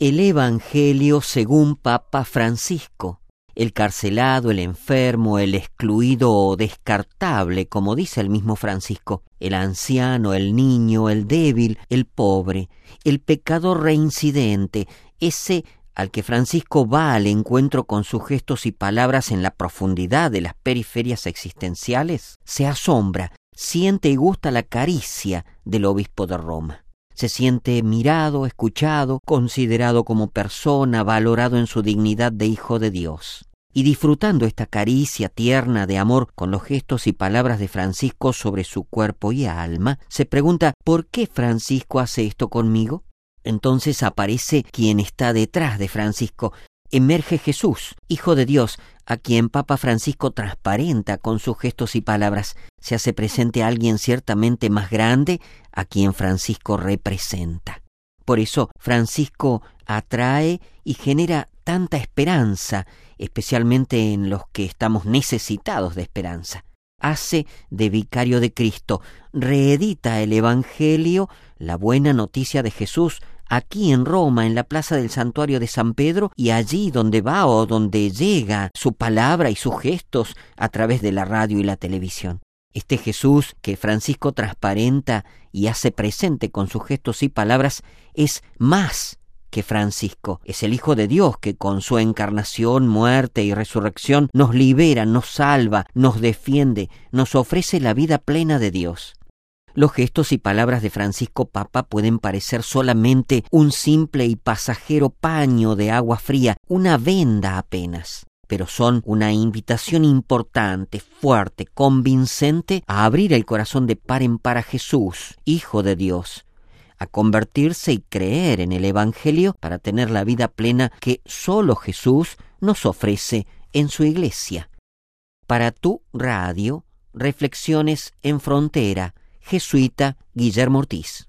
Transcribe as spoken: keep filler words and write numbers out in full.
El Evangelio según Papa Francisco. El carcelado, el enfermo, el excluido o descartable, como dice el mismo Francisco, el anciano, el niño, el débil, el pobre, el pecador reincidente, ese al que Francisco va al encuentro con sus gestos y palabras en la profundidad de las periferias existenciales, se asombra, siente y gusta la caricia del obispo de Roma. Se siente mirado, escuchado, considerado como persona, valorado en su dignidad de hijo de Dios. Y disfrutando esta caricia tierna de amor con los gestos y palabras de Francisco sobre su cuerpo y alma, se pregunta ¿por qué Francisco hace esto conmigo? Entonces aparece quien está detrás de Francisco. Emerge Jesús, Hijo de Dios, a quien Papa Francisco transparenta con sus gestos y palabras. Se hace presente a alguien ciertamente más grande, a quien Francisco representa. Por eso Francisco atrae y genera tanta esperanza, especialmente en los que estamos necesitados de esperanza. Hace de vicario de Cristo, reedita el Evangelio, la buena noticia de Jesús, aquí en Roma, en la plaza del Santuario de San Pedro, y allí donde va o donde llega su palabra y sus gestos a través de la radio y la televisión. Este Jesús que Francisco transparenta y hace presente con sus gestos y palabras es más que Francisco. Es el Hijo de Dios que con su encarnación, muerte y resurrección nos libera, nos salva, nos defiende, nos ofrece la vida plena de Dios. Los gestos y palabras de Francisco Papa pueden parecer solamente un simple y pasajero paño de agua fría, una venda apenas, pero son una invitación importante, fuerte, convincente a abrir el corazón de par en par a Jesús, Hijo de Dios, a convertirse y creer en el Evangelio para tener la vida plena que solo Jesús nos ofrece en su iglesia. Para tu radio, Reflexiones en Frontera, jesuita Guillermo Ortiz.